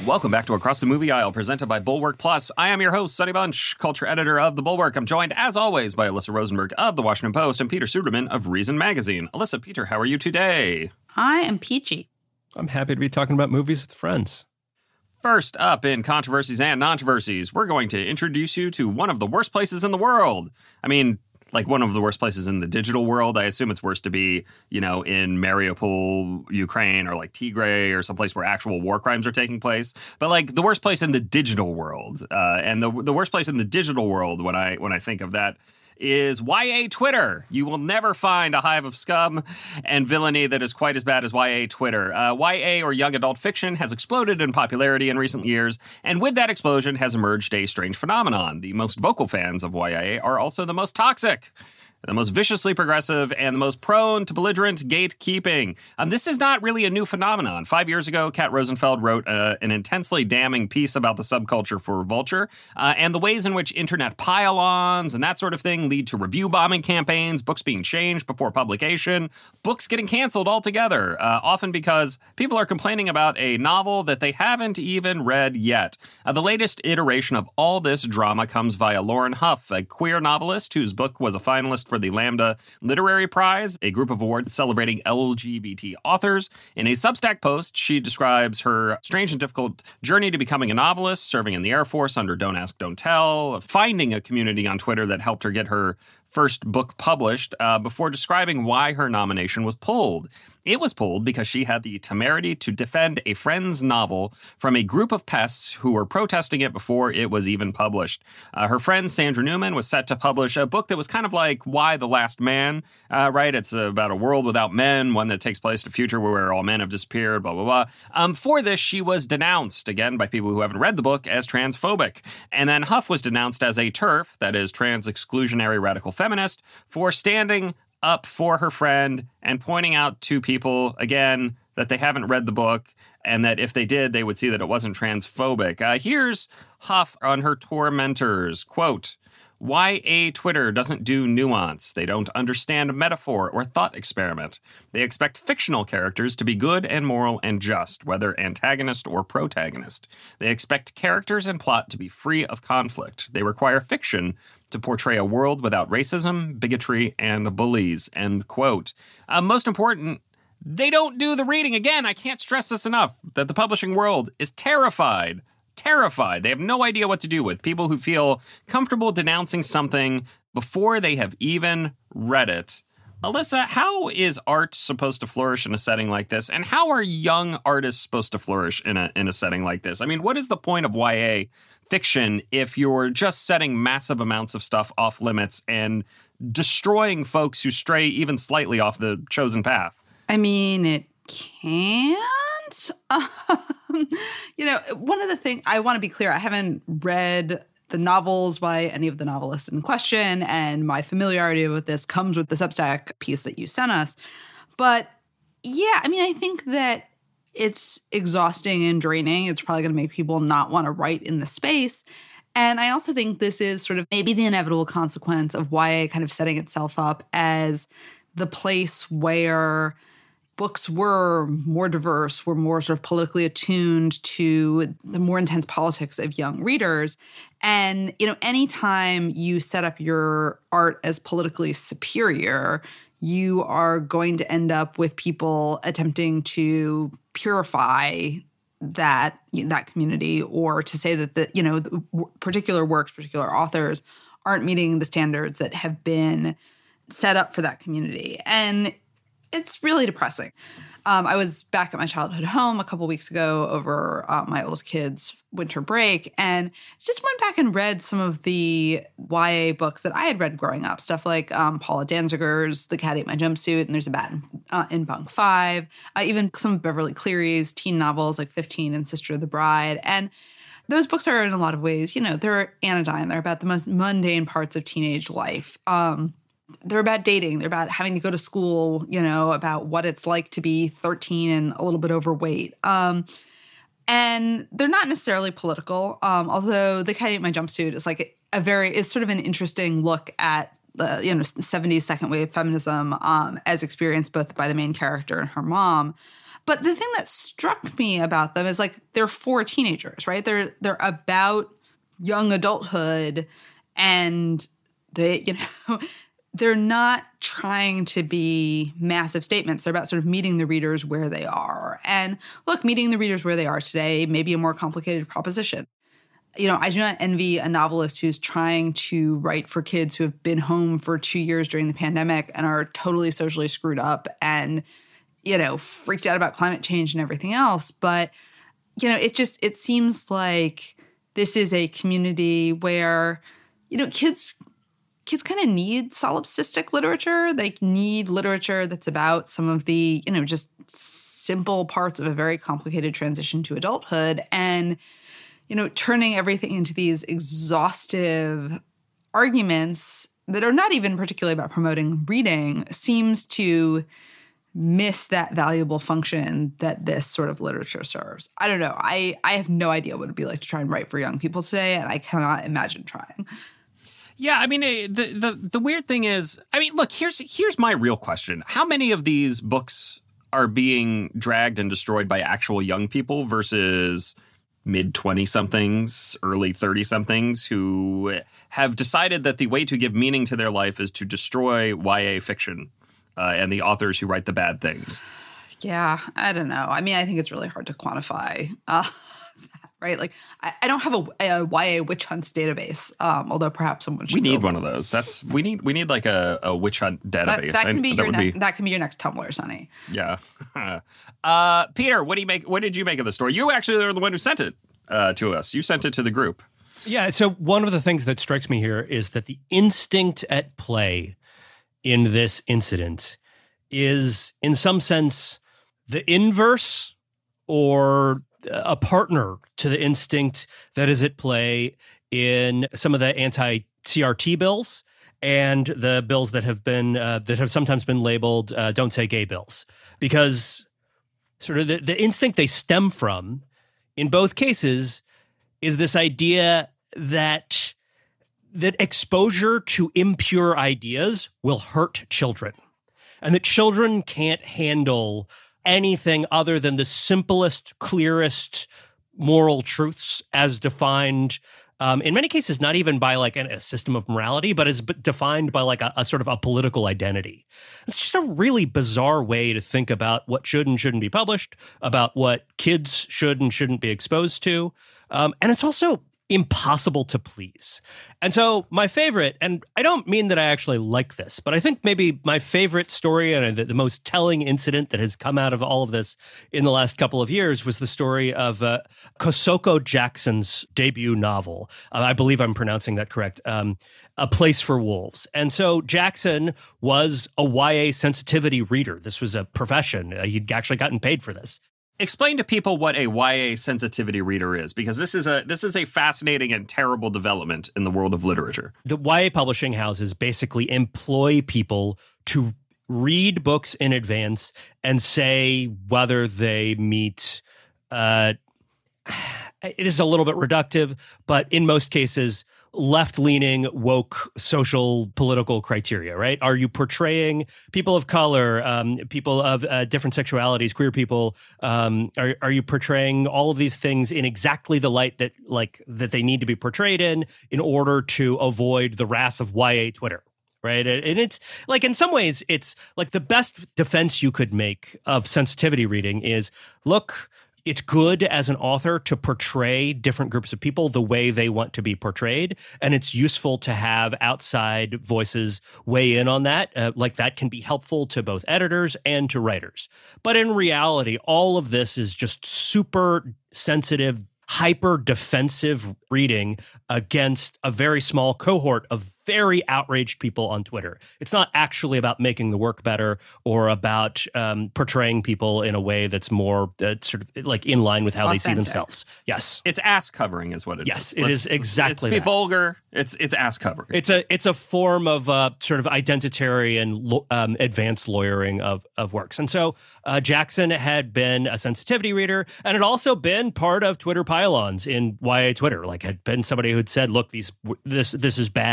Welcome back to Across the Movie Aisle, presented by Bulwark Plus. I am your host, Sonny Bunch, culture editor of The Bulwark. I'm joined, as always, by Alyssa Rosenberg of The Washington Post and Peter Suderman of Reason Magazine. Alyssa, Peter, how are you today? I am peachy. I'm happy to be talking about movies with friends. First up in Controversies and Controversies, we're going to introduce you to one of the worst places in the world. I mean, like one of the worst places in the digital world. I assume it's worse to be, in Mariupol, Ukraine, or like Tigray, or someplace where actual war crimes are taking place. But like the worst place in the digital world, and the worst place in the digital world when I think of that is YA Twitter. You will never find a hive of scum and villainy that is quite as bad as YA Twitter. YA, or young adult fiction, has exploded in popularity in recent years, and with that explosion has emerged a strange phenomenon. The most vocal fans of YA are also the most toxic, the most viciously progressive, and the most prone to belligerent gatekeeping. This is not really a new phenomenon. 5 years ago, Kat Rosenfeld wrote an intensely damning piece about the subculture for Vulture, and the ways in which internet pile-ons and that sort of thing lead to review bombing campaigns, books being changed before publication, books getting canceled altogether, often because people are complaining about a novel that they haven't even read yet. The latest iteration of all this drama comes via Lauren Huff, a queer novelist whose book was a finalist for the Lambda Literary Prize, a group of awards celebrating LGBT authors. In a Substack post, she describes her strange and difficult journey to becoming a novelist, serving in the Air Force under Don't Ask, Don't Tell, finding a community on Twitter that helped her get her first book published, before describing why her nomination was pulled. It was pulled because she had the temerity to defend a friend's novel from a group of pests who were protesting it before it was even published. Her friend Sandra Newman was set to publish a book that was kind of like Y: The Last Man, right? It's about a world without men, one that takes place in a future where all men have disappeared, blah, blah, blah. For this, she was denounced, again, by people who haven't read the book, as transphobic. And then Huff was denounced as a TERF, that is trans-exclusionary radical feminist, for standing up for her friend and pointing out to people, again, that they haven't read the book and that if they did, they would see that it wasn't transphobic. Here's Huff on her tormentors. Quote, YA Twitter doesn't do nuance. They don't understand metaphor or thought experiment. They expect fictional characters to be good and moral and just, whether antagonist or protagonist. They expect characters and plot to be free of conflict. They require fiction to portray a world without racism, bigotry, and bullies, end quote. Most important, they don't do the reading. Again, I can't stress this enough, that the publishing world is terrified. They have no idea what to do with people who feel comfortable denouncing something before they have even read it. Alyssa, how is art supposed to flourish in a setting like this? And how are young artists supposed to flourish in a setting like this? I mean, what is the point of YA fiction if you're just setting massive amounts of stuff off limits and destroying folks who stray even slightly off the chosen path? I mean, it can't. One of the things, I want to be clear, I haven't read the novels by any of the novelists in question, and my familiarity with this comes with the Substack piece that you sent us. But yeah, I mean, I think that it's exhausting and draining. It's probably going to make people not want to write in the space. And I also think this is sort of maybe the inevitable consequence of YA kind of setting itself up as the place where books were more diverse, were more sort of politically attuned to the more intense politics of young readers. And, anytime you set up your art as politically superior, you are going to end up with people attempting to purify that community, or to say that the particular works, particular authors aren't meeting the standards that have been set up for that community. And it's really depressing. I was back at my childhood home a couple weeks ago over my oldest kid's winter break, and just went back and read some of the YA books that I had read growing up. Stuff like Paula Danziger's The Cat Ate My Jumpsuit, and There's a Bat in Bunk 5. Even some of Beverly Cleary's teen novels like 15 and Sister of the Bride. And those books are in a lot of ways, they're anodyne. They're about the most mundane parts of teenage life. They're about dating. They're about having to go to school, about what it's like to be 13 and a little bit overweight. And they're not necessarily political, although The Cat Ate My Jumpsuit is like is sort of an interesting look at the 70s second wave feminism as experienced both by the main character and her mom. But the thing that struck me about them is like they're for teenagers, right? They're about young adulthood, and they're not trying to be massive statements. They're about sort of meeting the readers where they are. And look, meeting the readers where they are today may be a more complicated proposition. I do not envy a novelist who's trying to write for kids who have been home for 2 years during the pandemic and are totally socially screwed up and, freaked out about climate change and everything else. But, it seems like this is a community where, kids kind of need solipsistic literature. They need literature that's about some of the, just simple parts of a very complicated transition to adulthood. And, turning everything into these exhaustive arguments that are not even particularly about promoting reading seems to miss that valuable function that this sort of literature serves. I don't know. I have no idea what it'd be like to try and write for young people today, and I cannot imagine trying. Yeah, I mean, the weird thing is, look, here's my real question. How many of these books are being dragged and destroyed by actual young people versus mid-20-somethings, early 30-somethings who have decided that the way to give meaning to their life is to destroy YA fiction and the authors who write the bad things? Yeah, I don't know. I think it's really hard to quantify that, right? Like, I don't have a YA witch hunts database, although perhaps someone should. We need one of those. We need like a witch hunt database. That can be your next Tumblr, Sonny. Yeah. Peter, what did you make of the story? You actually are the one who sent it to us. You sent it to the group. Yeah. So one of the things that strikes me here is that the instinct at play in this incident is, in some sense, the inverse or a partner to the instinct that is at play in some of the anti-CRT bills and the bills that have sometimes been labeled "Don't Say Gay" bills, because sort of the instinct they stem from in both cases is this idea that exposure to impure ideas will hurt children, and that children can't handle anything other than the simplest, clearest moral truths as defined, in many cases, not even by like a system of morality, but as defined by like a sort of a political identity. It's just a really bizarre way to think about what should and shouldn't be published, about what kids should and shouldn't be exposed to. And it's also impossible to please. And so my favorite, and I don't mean that I actually like this, but I think maybe my favorite story and the most telling incident that has come out of all of this in the last couple of years was the story of Kosoko Jackson's debut novel. I believe I'm pronouncing that correct. A Place for Wolves. And so Jackson was a YA sensitivity reader. This was a profession. He'd actually gotten paid for this. Explain to people what a YA sensitivity reader is, because this is a fascinating and terrible development in the world of literature. The YA publishing houses basically employ people to read books in advance and say whether they meet, it is a little bit reductive, but in most cases, left-leaning, woke, social, political criteria, right? Are you portraying people of color, people of different sexualities, queer people? Are you portraying all of these things in exactly the light that they need to be portrayed in order to avoid the wrath of YA Twitter? Right. And it's like, in some ways, it's like the best defense you could make of sensitivity reading is, look, it's good as an author to portray different groups of people the way they want to be portrayed. And it's useful to have outside voices weigh in on that. That can be helpful to both editors and to writers. But in reality, all of this is just super sensitive, hyper defensive reading against a very small cohort of very outraged people on Twitter. It's not actually about making the work better or about portraying people in a way that's more sort of like in line with how authentic. They see themselves. Yes. It's ass covering is what it is. Yes, it is exactly Let's be vulgar. It's ass covering. It's a form of sort of identitarian advanced lawyering of works. And so Jackson had been a sensitivity reader and had also been part of Twitter pylons in YA Twitter, like had been somebody who'd said, look, this is bad.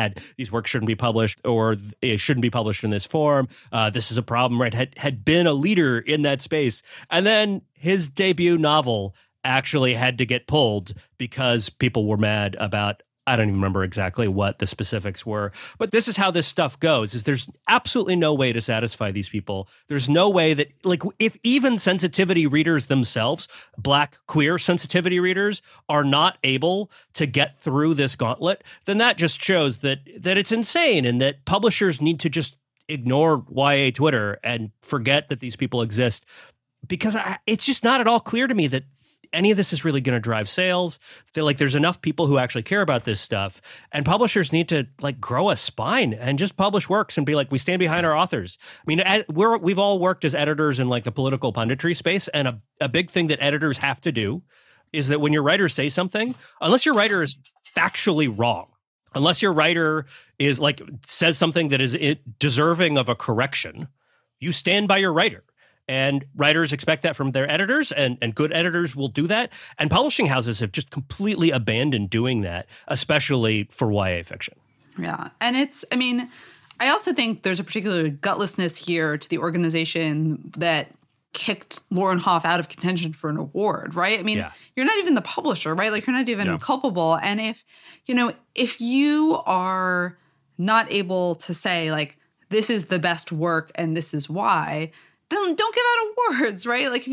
these works shouldn't be published, or it shouldn't be published in this form. This is a problem, right? Had been a leader in that space. And then his debut novel actually had to get pulled because people were mad about, I don't even remember exactly what the specifics were. But this is how this stuff goes, is there's absolutely no way to satisfy these people. There's no way that, like, if even sensitivity readers themselves, Black queer sensitivity readers, are not able to get through this gauntlet, then that just shows that it's insane, and that publishers need to just ignore YA Twitter and forget that these people exist. Because it's just not at all clear to me that any of this is really going to drive sales. There's enough people who actually care about this stuff, and publishers need to grow a spine and just publish works and be like, we stand behind our authors. I mean, we've all worked as editors in the political punditry space, and a big thing that editors have to do is that when your writers say something, unless your writer is factually wrong, unless your writer is says something that is deserving of a correction, you stand by your writer. And writers expect that from their editors, and good editors will do that. And publishing houses have just completely abandoned doing that, especially for YA fiction. Yeah. And I also think there's a particular gutlessness here to the organization that kicked Lauren Hough out of contention for an award, right? I mean, You're not even the publisher, right? You're not even culpable. And if you are not able to say, this is the best work and this is why, then don't give out awards, right? If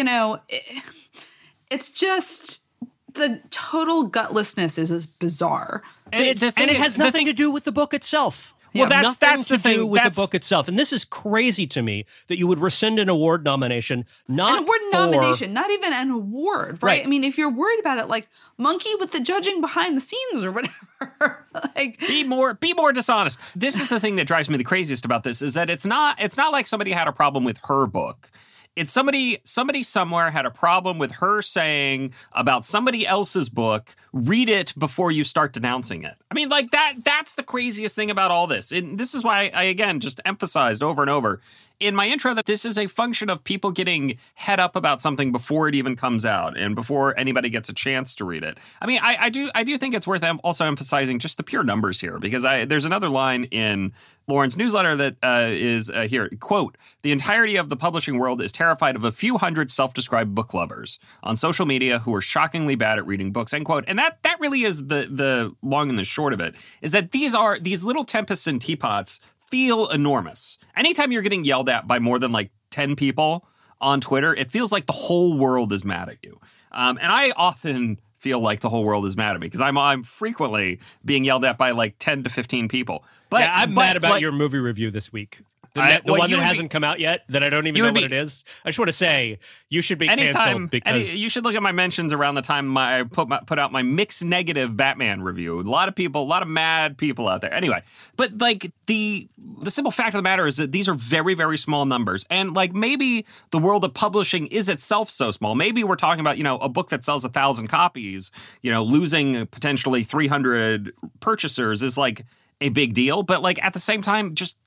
it's just the total gutlessness is bizarre. And it has nothing to do with the book itself. Well, that's the thing with the book itself, and this is crazy to me that you would rescind an award nomination, not even an award, right? I mean, if you're worried about it, monkey with the judging behind the scenes or whatever, be more dishonest. This is the thing that drives me the craziest about this, is that it's not like somebody had a problem with her book. It's somebody somewhere had a problem with her saying about somebody else's book, read it before you start denouncing it. I mean, that's the craziest thing about all this. And this is why I, again, just emphasized over and over in my intro that this is a function of people getting head up about something before it even comes out and before anybody gets a chance to read it. I mean, I do think it's worth also emphasizing just the pure numbers here, because there's another line in Lauren's newsletter that is here, quote, "The entirety of the publishing world is terrified of a few hundred self-described book lovers on social media who are shockingly bad at reading books," end quote. And that really is the long and the short of it, is that these little tempests and teapots feel enormous. Anytime you're getting yelled at by more than 10 people on Twitter, it feels like the whole world is mad at you. And I often feel like the whole world is mad at me because I'm frequently being yelled at by 10 to 15 people. But I'm mad about your movie review this week. The one that hasn't come out yet, that I don't even know what it is. I just want to say, you should be canceled because... you should look at my mentions around the time I put out my mixed negative Batman review. A lot of mad people out there. Anyway, but the simple fact of the matter is that these are very, very small numbers. And maybe the world of publishing is itself so small. Maybe we're talking about, a book that sells 1,000 copies, losing potentially 300 purchasers is a big deal. But at the same time, just...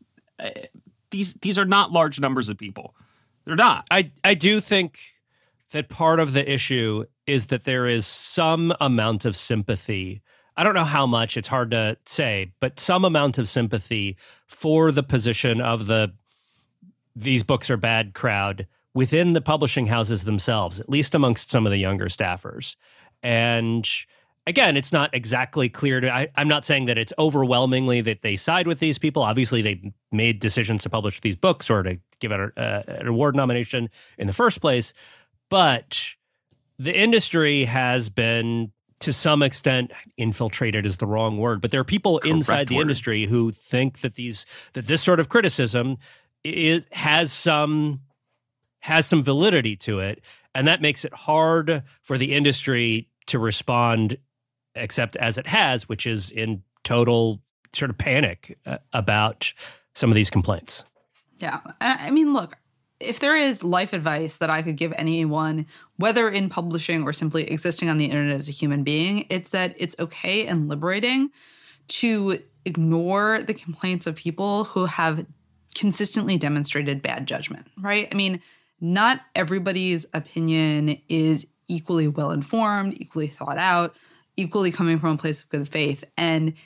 These are not large numbers of people. They're not. I do think that part of the issue is that there is some amount of sympathy. I don't know how much, it's hard to say, but some amount of sympathy for the position of these books are bad crowd within the publishing houses themselves, at least amongst some of the younger staffers. And again, it's not exactly clear I'm not saying that it's overwhelmingly that they side with these people. Obviously, they made decisions to publish these books or to give out an award nomination in the first place. But the industry has been, to some extent, infiltrated is the wrong word, but there are people inside the industry who think that this sort of criticism has some validity to it, and that makes it hard for the industry to respond except as it has, which is in total sort of panic about some of these complaints. Yeah. I mean, look, if there is life advice that I could give anyone, whether in publishing or simply existing on the internet as a human being, it's that it's okay and liberating to ignore the complaints of people who have consistently demonstrated bad judgment, right? I mean, not everybody's opinion is equally well-informed, equally thought out, equally coming from a place of good faith. And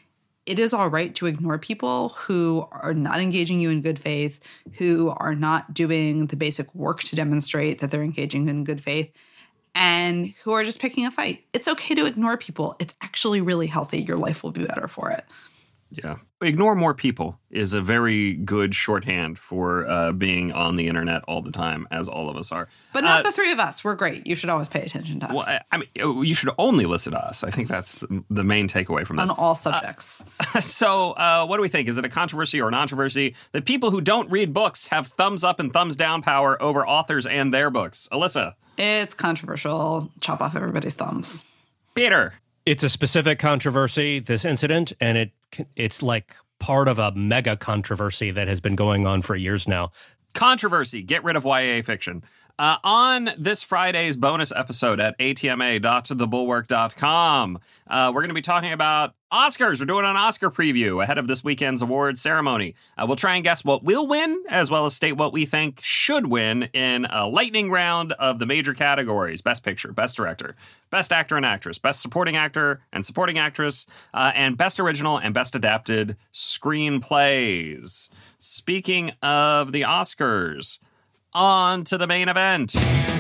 it is all right to ignore people who are not engaging you in good faith, who are not doing the basic work to demonstrate that they're engaging in good faith, and who are just picking a fight. It's okay to ignore people. It's actually really healthy. Your life will be better for it. Yeah. Ignore more people is a very good shorthand for being on the internet all the time, as all of us are. But not the three of us. We're great. You should always pay attention to us. Well, I mean, you should only listen to us. I think that's the main takeaway from this. On all subjects. So what do we think? Is it a controversy or a controversy that people who don't read books have thumbs up and thumbs down power over authors and their books? Alyssa? It's controversial. Chop off everybody's thumbs. Peter? It's a specific controversy, this incident, and it's like part of a mega controversy that has been going on for years now. Controversy. Get rid of YA fiction. On this Friday's bonus episode at atma.thebulwark.com, we're going to be talking about Oscars. We're doing an Oscar preview ahead of this weekend's awards ceremony. We'll try and guess what will win, as well as state what we think should win in a lightning round of the major categories: Best Picture, Best Director, Best Actor and Actress, Best Supporting Actor and Supporting Actress, and Best Original and Best Adapted Screenplays. Speaking of the Oscars, on to the main event.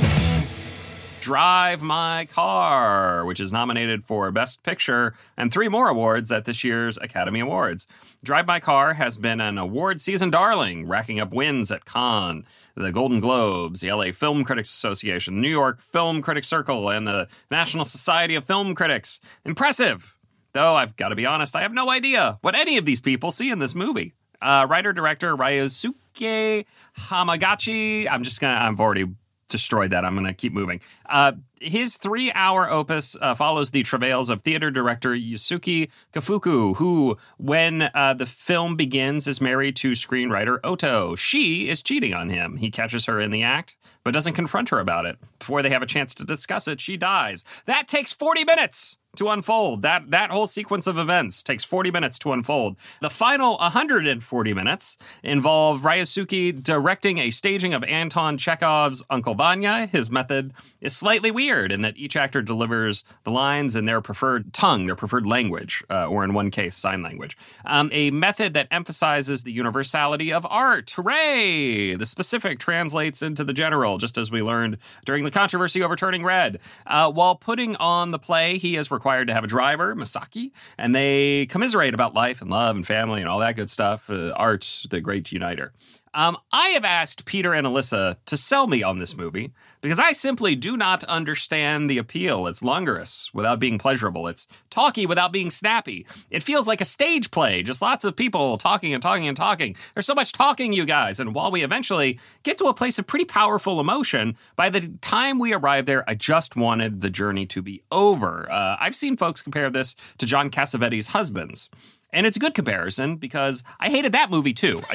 Drive My Car, which is nominated for Best Picture and 3 more awards at this year's Academy Awards. Drive My Car has been an award season darling, racking up wins at Cannes, the Golden Globes, the LA Film Critics Association, the New York Film Critics Circle, and the National Society of Film Critics. Impressive! Though I've got to be honest, I have no idea what any of these people see in this movie. Writer-director Ryosuke Hamagachi. I've already destroyed that. I'm going to keep moving. His 3-hour opus follows the travails of theater director Yusuke Kafuku, who, when the film begins, is married to screenwriter Oto. She is cheating on him. He catches her in the act, but doesn't confront her about it. Before they have a chance to discuss it, she dies. That takes 40 minutes to unfold. That whole sequence of events takes 40 minutes to unfold. The final 140 minutes involve Ryosuke directing a staging of Anton Chekhov's Uncle Vanya. His method is slightly weird in that each actor delivers the lines in their preferred tongue, their preferred language, or in one case, sign language. A method that emphasizes the universality of art. Hooray! The specific translates into the general, just as we learned during the controversy over Turning Red. While putting on the play, he is required to have a driver, Masaki, and they commiserate about life and love and family and all that good stuff. Art, the great uniter. I have asked Peter and Alyssa to sell me on this movie because I simply do not understand the appeal. It's languorous without being pleasurable. It's talky without being snappy. It feels like a stage play, just lots of people talking and talking and talking. There's so much talking, you guys. And while we eventually get to a place of pretty powerful emotion, by the time we arrive there, I just wanted the journey to be over. I've seen folks compare this to John Cassavetes' Husbands. And it's a good comparison because I hated that movie too.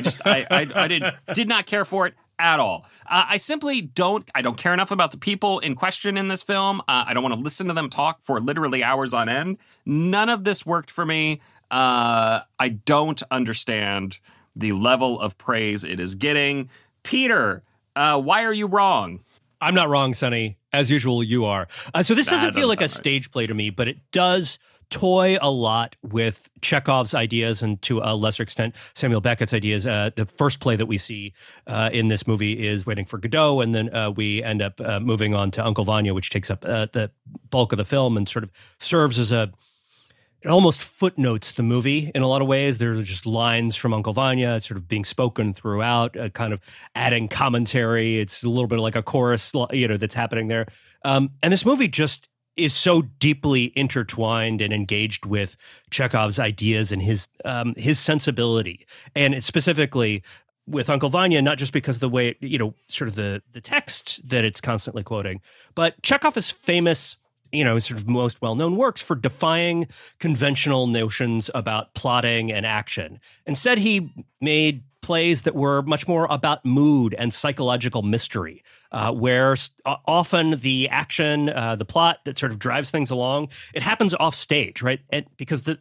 I did not care for it at all. I simply don't care enough about the people in question in this film. I don't want to listen to them talk for literally hours on end. None of this worked for me. I don't understand the level of praise it is getting. Peter, why are you wrong? I'm not wrong, Sonny. As usual, you are. So this doesn't feel like a stage play to me, but it does toy a lot with Chekhov's ideas and, to a lesser extent, Samuel Beckett's ideas. The first play that we see in this movie is Waiting for Godot, and then we end up moving on to Uncle Vanya, which takes up the bulk of the film and sort of serves as it almost footnotes the movie in a lot of ways. There are just lines from Uncle Vanya sort of being spoken throughout, kind of adding commentary. It's a little bit like a chorus, that's happening there. And this movie just is so deeply intertwined and engaged with Chekhov's ideas and his sensibility. And it's specifically with Uncle Vanya, not just because of the way, sort of the text that it's constantly quoting, but Chekhov is famous, sort of most well-known works for defying conventional notions about plotting and action. Instead, he made plays that were much more about mood and psychological mystery, where often the action, the plot that sort of drives things along, it happens off stage, right? And because the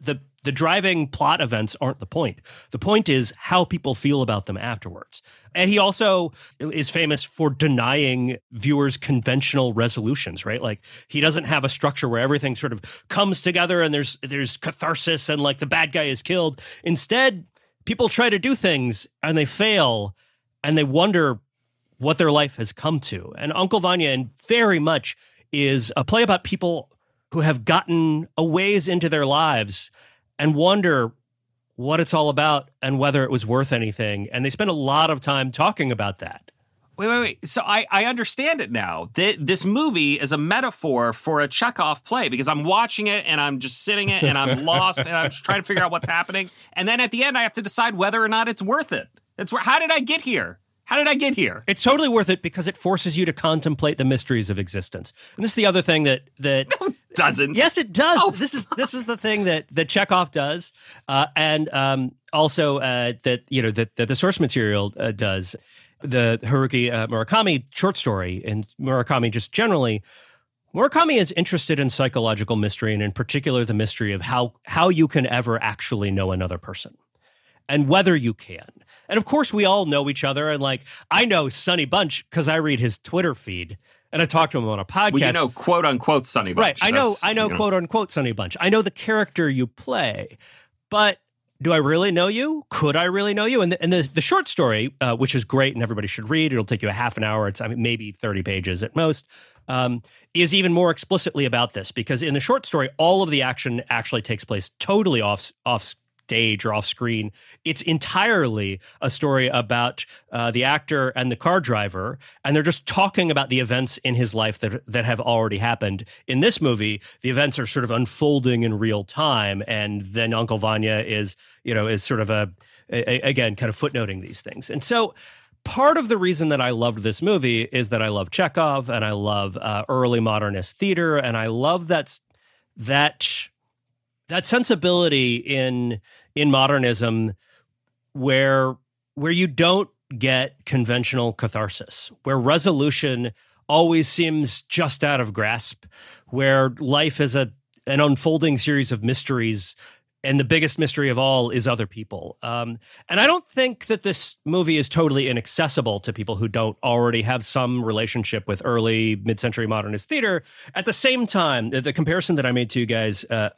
The driving plot events aren't the point. The point is how people feel about them afterwards. And he also is famous for denying viewers conventional resolutions, right? Like, he doesn't have a structure where everything sort of comes together and there's catharsis and like the bad guy is killed. Instead, people try to do things and they fail and they wonder what their life has come to. And Uncle Vanya, and very much, is a play about people who have gotten a ways into their lives and wonder what it's all about and whether it was worth anything. And they spend a lot of time talking about that. Wait. So I understand it now. This movie is a metaphor for a Chekhov play, because I'm watching it and I'm just sitting it and I'm lost and I'm just trying to figure out what's happening. And then at the end, I have to decide whether or not it's worth it. How did I get here? How did I get here? It's totally worth it because it forces you to contemplate the mysteries of existence. And this is the other thing that No, it doesn't. Yes, it does. Oh. This is the thing that Chekhov does, and also that the source material does. The Haruki Murakami short story, and Murakami just generally. Murakami is interested in psychological mystery, and in particular the mystery of how you can ever actually know another person, and whether you can. And of course, we all know each other. And like, I know Sonny Bunch because I read his Twitter feed and I talk to him on a podcast. Well, you know, quote unquote Sonny Bunch. Right. I know quote unquote Sonny Bunch. I know the character you play, but do I really know you? Could I really know you? And the short story, which is great and everybody should read, it'll take you a half an hour. It's maybe 30 pages at most, is even more explicitly about this, because in the short story, all of the action actually takes place totally off stage or off screen. It's entirely a story about the actor and the car driver, and they're just talking about the events in his life that have already happened. In this movie, the events are sort of unfolding in real time, and then Uncle Vanya is sort of again kind of footnoting these things. And so part of the reason that I loved this movie is that I love Chekhov and I love early modernist theater, and I love that sensibility in modernism where you don't get conventional catharsis, where resolution always seems just out of grasp, where life is an unfolding series of mysteries, and the biggest mystery of all is other people. And I don't think that this movie is totally inaccessible to people who don't already have some relationship with early mid-century modernist theater. At the same time, the comparison that I made to you guys, in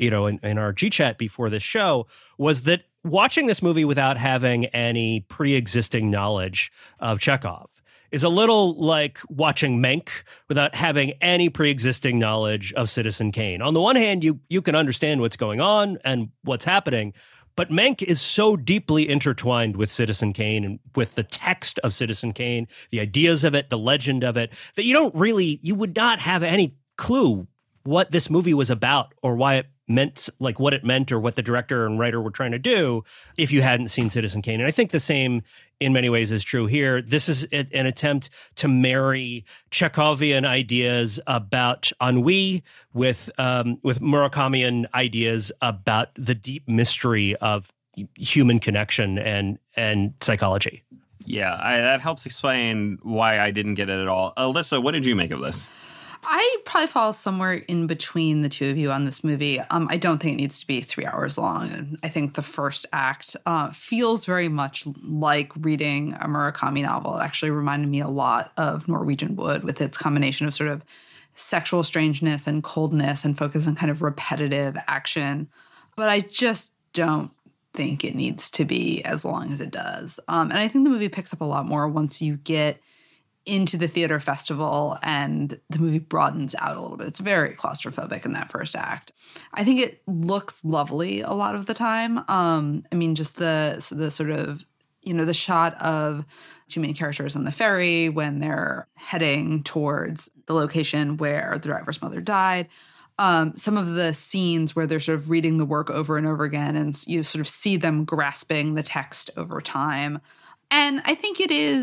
our G-Chat before this show, was that watching this movie without having any pre-existing knowledge of Chekhov is a little like watching Mank without having any pre-existing knowledge of Citizen Kane. On the one hand, you can understand what's going on and what's happening, but Mank is so deeply intertwined with Citizen Kane and with the text of Citizen Kane, the ideas of it, the legend of it, that you would not have any clue what this movie was about or why it meant, like what it meant or what the director and writer were trying to do if you hadn't seen Citizen Kane. And I think the same in many ways is true here. This is an attempt to marry Chekhovian ideas about ennui with Murakamian ideas about the deep mystery of human connection and psychology. Yeah, that helps explain why I didn't get it at all. Alyssa, what did you make of this? I probably fall somewhere in between the two of you on this movie. I don't think it needs to be 3 hours long. And I think the first act feels very much like reading a Murakami novel. It actually reminded me a lot of Norwegian Wood, with its combination of sort of sexual strangeness and coldness and focus on kind of repetitive action. But I just don't think it needs to be as long as it does. And I think the movie picks up a lot more once you get into the theater festival and the movie broadens out a little bit. It's very claustrophobic in that first act. I think it looks lovely a lot of the time. Just the sort of, the shot of two main characters on the ferry when they're heading towards the location where the driver's mother died. Some of the scenes where they're sort of reading the work over and over again, and you sort of see them grasping the text over time. And I think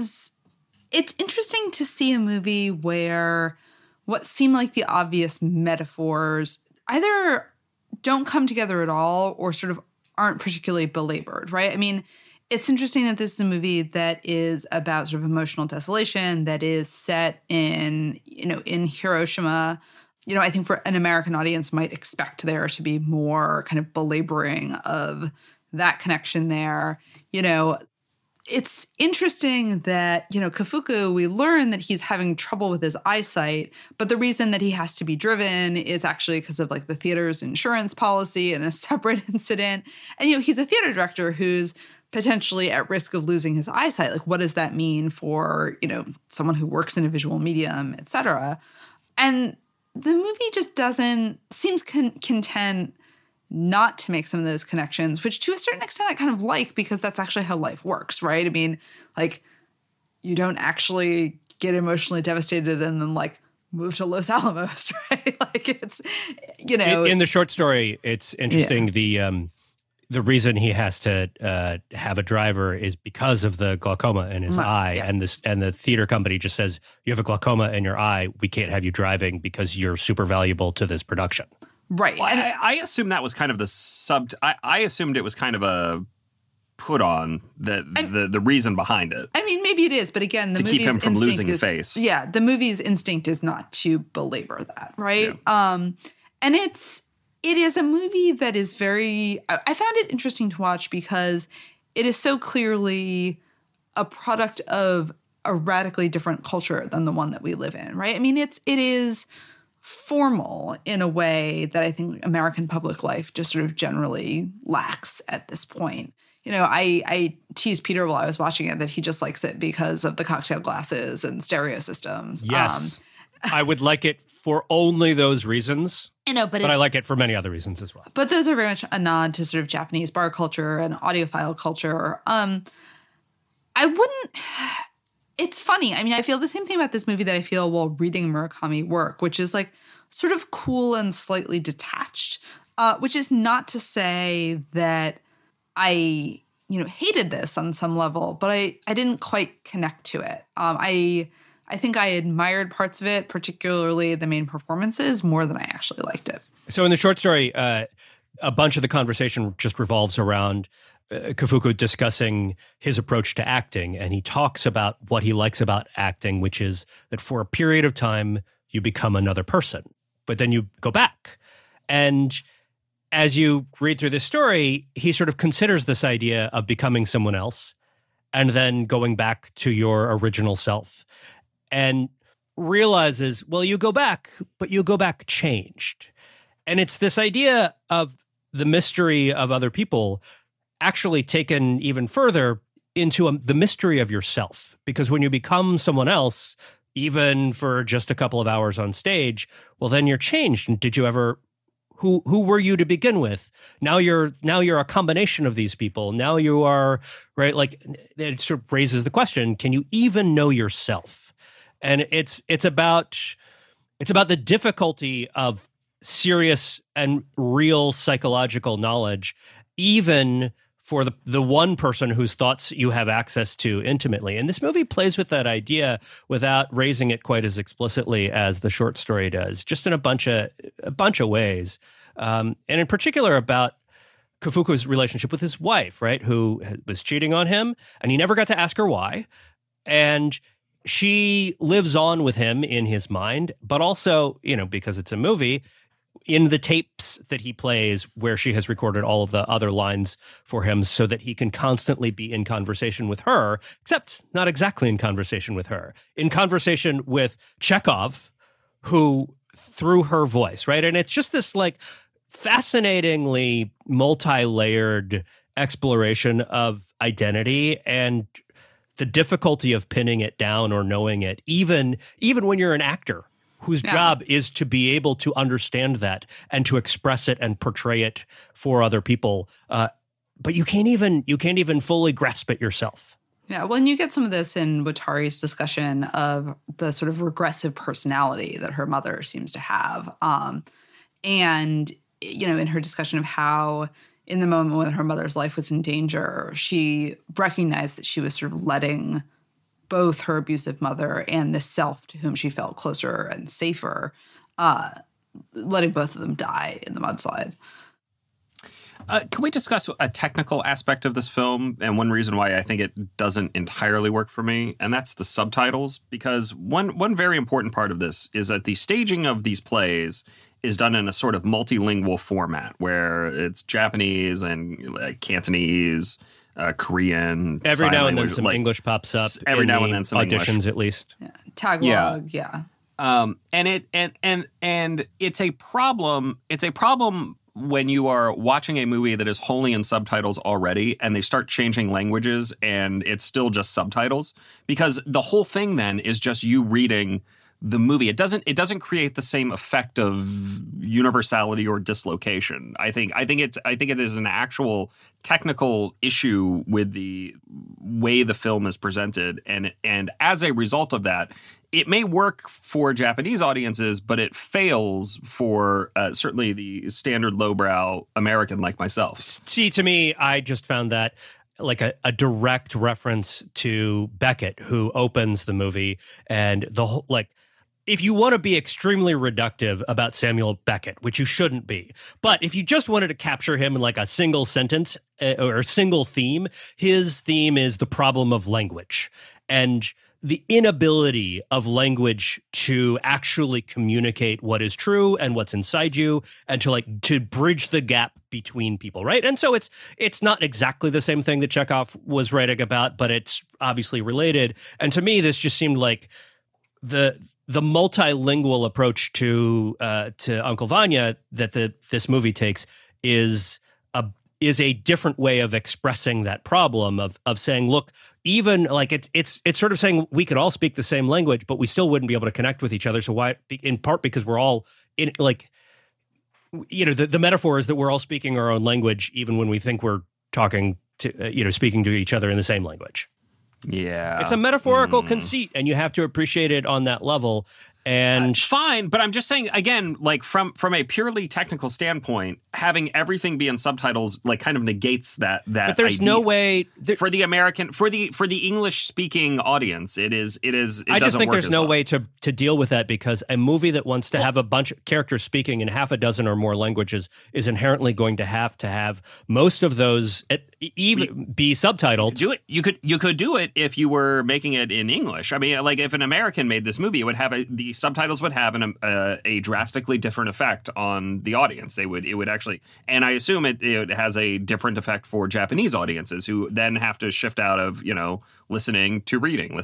it's interesting to see a movie where what seem like the obvious metaphors either don't come together at all or sort of aren't particularly belabored, right? I mean, it's interesting that this is a movie that is about sort of emotional desolation, that is set in Hiroshima, I think for an American audience might expect there to be more kind of belaboring of that connection there. It's interesting that, Kafuku, we learn that he's having trouble with his eyesight, but the reason that he has to be driven is actually because of like the theater's insurance policy and a separate incident. And, he's a theater director who's potentially at risk of losing his eyesight. Like, what does that mean for, someone who works in a visual medium, et cetera? And the movie just seems content not to make some of those connections, which to a certain extent I kind of like, because that's actually how life works, right? I mean, like, you don't actually get emotionally devastated and then like move to Los Alamos, right? Like, it's, In the short story, it's interesting. Yeah. The reason he has to have a driver is because of the glaucoma in his eye, yeah. and the theater company just says, you have a glaucoma in your eye, we can't have you driving because you're super valuable to this production. Right. Well, I assumed that was kind of I assumed it was kind of a put on the reason behind it. I mean, maybe it is, but again, to keep him from losing face. Yeah, the movie's instinct is not to belabor that, right? Yeah. And it is a movie that is I found it interesting to watch because it is so clearly a product of a radically different culture than the one that we live in, right? I mean, it is formal in a way that I think American public life just sort of generally lacks at this point. I teased Peter while I was watching it that he just likes it because of the cocktail glasses and stereo systems. Yes. I would like it for only those reasons. But I like it for many other reasons as well. But those are very much a nod to sort of Japanese bar culture and audiophile culture. It's funny. I mean, I feel the same thing about this movie that I feel while reading Murakami work, which is like sort of cool and slightly detached, which is not to say that I, hated this on some level, but I didn't quite connect to it. I think I admired parts of it, particularly the main performances, more than I actually liked it. So in the short story, a bunch of the conversation just revolves around Kafuku discussing his approach to acting, and he talks about what he likes about acting, which is that for a period of time, you become another person, but then you go back. And as you read through this story, he sort of considers this idea of becoming someone else and then going back to your original self and realizes, well, you go back, but you go back changed. And it's this idea of the mystery of other people actually taken even further into the mystery of yourself. Because when you become someone else, even for just a couple of hours on stage, well, then you're changed. And did you ever, who were you to begin with? Now you're a combination of these people. Now you are, right? Like, it sort of raises the question, can you even know yourself? And it's about the difficulty of serious and real psychological knowledge, even for the one person whose thoughts you have access to intimately. And this movie plays with that idea without raising it quite as explicitly as the short story does, just in a bunch of ways. And in particular about Kafuku's relationship with his wife, right, who was cheating on him, and he never got to ask her why. And she lives on with him in his mind, but also, because it's a movie, in the tapes that he plays where she has recorded all of the other lines for him so that he can constantly be in conversation with her, except not exactly in conversation with her, in conversation with Chekhov, who through her voice, right? And it's just this like fascinatingly multi-layered exploration of identity and the difficulty of pinning it down or knowing it, even when you're an actor whose job is to be able to understand that and to express it and portray it for other people. But you can't even fully grasp it yourself. Yeah, well, and you get some of this in Watari's discussion of the sort of regressive personality that her mother seems to have. And, in her discussion of how in the moment when her mother's life was in danger, she recognized that she was sort of letting both her abusive mother and the self to whom she felt closer and safer, letting both of them die in the mudslide. Can we discuss a technical aspect of this film and one reason why I think it doesn't entirely work for me? And that's the subtitles, because one very important part of this is that the staging of these plays is done in a sort of multilingual format where it's Japanese and Cantonese, Korean. Every now and then language, some English pops up. Every now and then some auditions, English. at least. Yeah. Tagalog, yeah. And it's a problem. It's a problem when you are watching a movie that is wholly in subtitles already and they start changing languages and it's still just subtitles, because the whole thing then is just you reading the movie. It doesn't create the same effect of universality or dislocation. I think it is an actual technical issue with the way the film is presented, and as a result of that, it may work for Japanese audiences, but it fails for certainly the standard lowbrow American like myself. See, to me, I just found that like a direct reference to Beckett, who opens the movie, and the whole, like, if you want to be extremely reductive about Samuel Beckett, which you shouldn't be, but if you just wanted to capture him in like a single sentence or a single theme, his theme is the problem of language and the inability of language to actually communicate what is true and what's inside you, and to bridge the gap between people, right? And so it's not exactly the same thing that Chekhov was writing about, but it's obviously related. And to me, this just seemed like the multilingual approach to Uncle Vanya that this movie takes is a different way of expressing that problem of saying, look, even like it's sort of saying we could all speak the same language, but we still wouldn't be able to connect with each other. So why? In part because we're all in, like, you know, the metaphor is that we're all speaking our own language, even when we think we're talking to speaking to each other in the same language. Yeah, it's a metaphorical conceit, and you have to appreciate it on that level. And fine, but I'm just saying, again, like from a purely technical standpoint, having everything be in subtitles like kind of negates that. But there's idea. no way for the American, for the English speaking audience. It I just think there's no way to deal with that, because a movie that wants to have a bunch of characters speaking in half a dozen or more languages is inherently going to have most of those even be subtitled. Do it. You could do it if you were making it in English. I mean, like if an American made this movie, it would have the subtitles would have a drastically different effect on the audience. It would actually, and I assume it has a different effect for Japanese audiences who then have to shift out of listening to reading.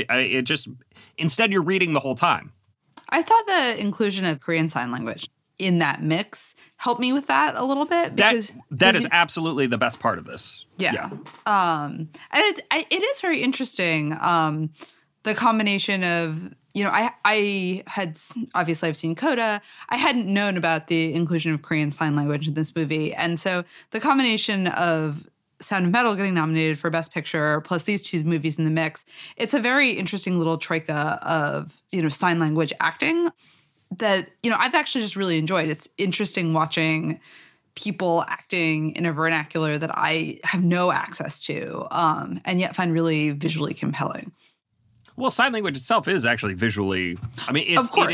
Instead you're reading the whole time. I thought the inclusion of Korean Sign Language in that mix helped me with that a little bit, because that is absolutely the best part of this. Yeah. And it is very interesting. The combination of, I had, obviously I've seen Coda. I hadn't known about the inclusion of Korean Sign Language in this movie. And so the combination of Sound of Metal getting nominated for Best Picture, plus these two movies in the mix, it's a very interesting little troika of, sign language acting that, I've actually just really enjoyed. It's interesting watching people acting in a vernacular that I have no access to, and yet find really visually compelling. Well, sign language itself is actually visually. I mean,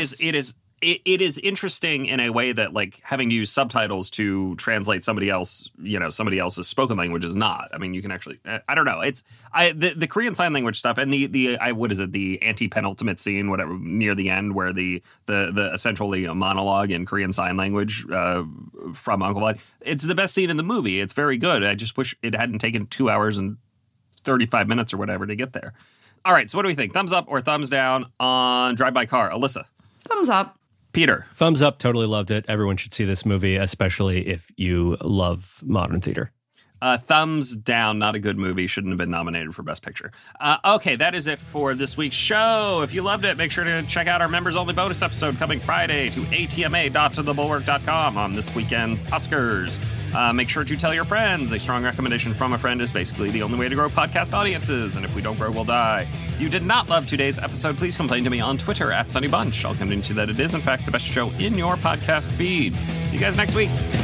it is interesting in a way that, like, having to use subtitles to translate somebody else's spoken language is not. I mean, you can actually. I don't know. It's the Korean Sign Language stuff and the anti-penultimate scene, whatever, near the end, where the essentially a monologue in Korean Sign Language from Uncle Vanya. It's the best scene in the movie. It's very good. I just wish it hadn't taken 2 hours and 35 minutes or whatever to get there. All right, so what do we think? Thumbs up or thumbs down on Drive By Car? Alyssa? Thumbs up. Peter? Thumbs up. Totally loved it. Everyone should see this movie, especially if you love modern theater. Thumbs down. Not a good movie. Shouldn't have been nominated for Best Picture. Okay, that is it for this week's show. If you loved it, make sure to check out our members-only bonus episode coming Friday to atma.tothebulwark.com on this weekend's Oscars. Make sure to tell your friends. A strong recommendation from a friend is basically the only way to grow podcast audiences, and if we don't grow, we'll die. If you did not love today's episode, please complain to me on Twitter @SunnyBunch. I'll convince you that it is, in fact, the best show in your podcast feed. See you guys next week.